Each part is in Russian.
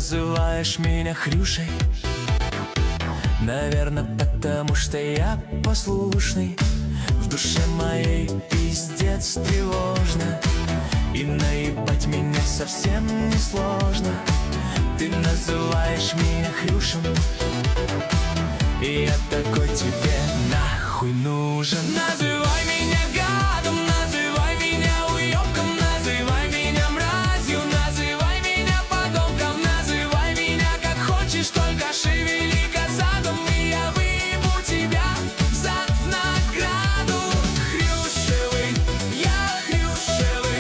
называешь меня Хрюшей, наверное, потому что я послушный. В душе моей пиздец тревожно, и наебать меня совсем не сложно. Ты называешь меня Хрюшем, и я такой тебе нахуй нужен. Называй меня гадом, называй меня уёбком, называй меня мразью, называй меня подонком, называй меня как хочешь, только шевели косадом, и я выебу тебя в зад в награду. Хрюшевый, я Хрюшевый,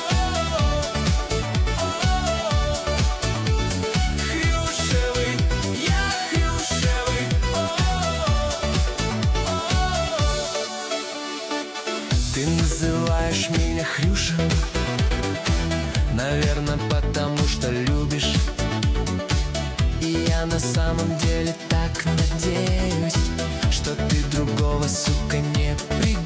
Хрюшевый, я Хрюшевый, Ты называешь меня Хрюшем, наверное, потому что любишь. И я на самом деле так надеюсь, что ты другого, сука, не придешь.